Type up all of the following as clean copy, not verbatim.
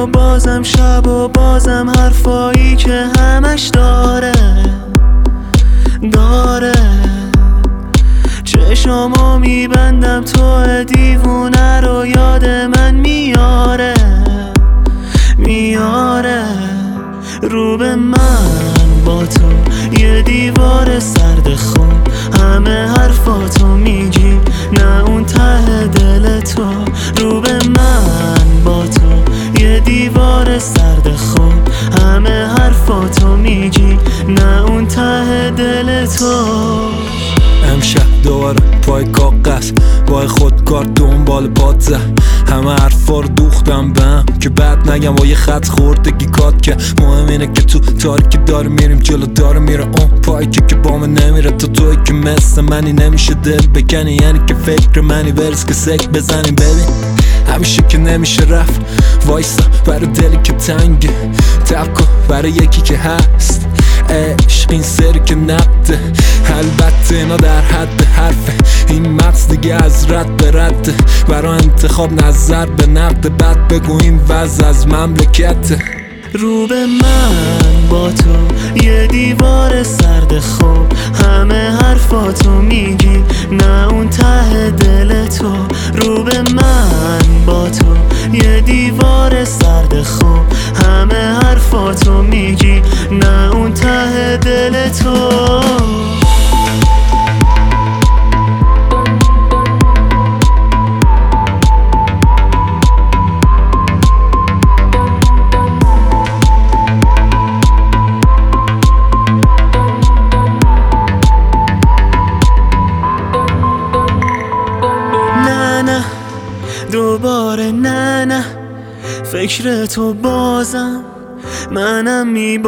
بازم شب و بازم حرفایی که همش داره چشامو میبندم تو دیوونه رو یاد من میاره رو به من با تو یه دیوار سرد خوب همه حرفاتو میگی نه اون ته دل تو رو به من با تو یه دیوار سرد خوب همه حرفاتو میگی نه اون ته دل تو امشب دوباره پای کاغذ با خودکار دنبال باد زد همه حرفا رو دوختم بهم که بعد نگم با یه خط خوردگی کات که مهم اینه که تو تاریکی داره میریم جلو داره میره اون پایی که بامه نمیره تو توی که مثل منی نمیشه دل بکنی یعنی که فکر منی برس که سک بزنیم ببین همیشه که نمیشه رفت وایسا برای دلی که تنگه تکو برای یکی که هست عشق این سری که نقده البته اینا در حد حرفه این مغز دیگه از رد به رده برای انتخاب نظر به نقد بعد بگو این وضع از مملکته رو به من با تو یه دیوار سرد خوب همه حرفاتو میگی نه اون ته دل تو رو به من با تو یه دیوار سرد خوب همه حرفاتو میگی نه اون ته دل تو دوباره نه فکر تو بازم منم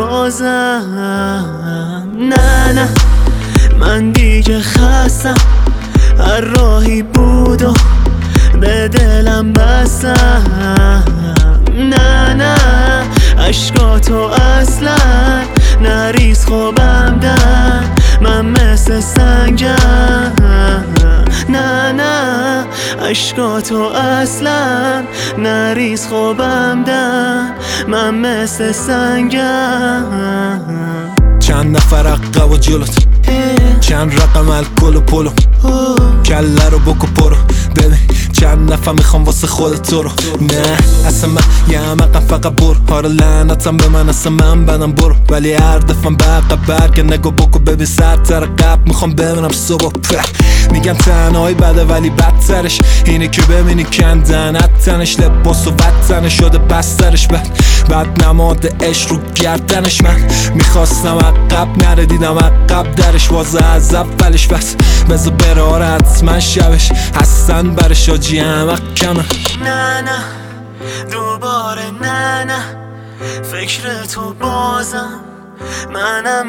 میبازم نه من دیگه خستم هر راهی بود و به دلم بستم نه عشقاتو اصلا نریز خوبم در من مثل سنگم نه عشقاتو اصلا نریز خوبم در من مثل سنگم چند نفر عقب و جلوت چند رقم الکل و پلو کله رو بکو پرو ببین چند نفر میخوام واسه خودت تو رو نه اصلا من یه عمقم فقط برو هارو لعنتم به من اصلا من بدم برو ولی هر دفعه به عقب برگه نگو بکو ببین سرتر قبل میخوام ببینم صبح میگن تنهایی بده ولی بدترش اینه که ببینی کندنت تنش لباس و وطنش شده بسترش بعد نماد عشق رو گردنش من میخواستم عقب نره دیدم عقب درش واسه از اولش بس بذار براره حتما شبش هستن برش آجی همه کمه نه دوباره نه فکر تو بازم منم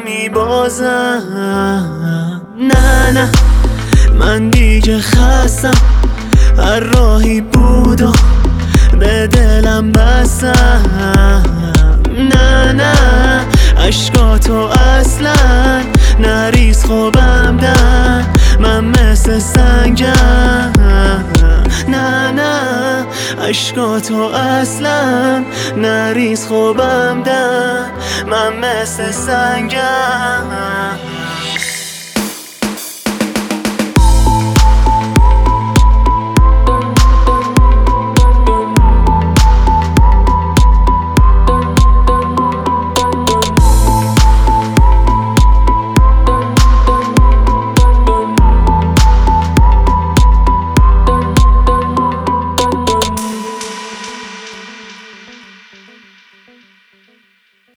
میبازم نه من دیگه خستم هر راهی بود و به دلم بستم نه عشقاتو اصلا نریز خوبم در من مثل سنگم نه عشقاتو اصلا نریز خوبم در من مثل سنگم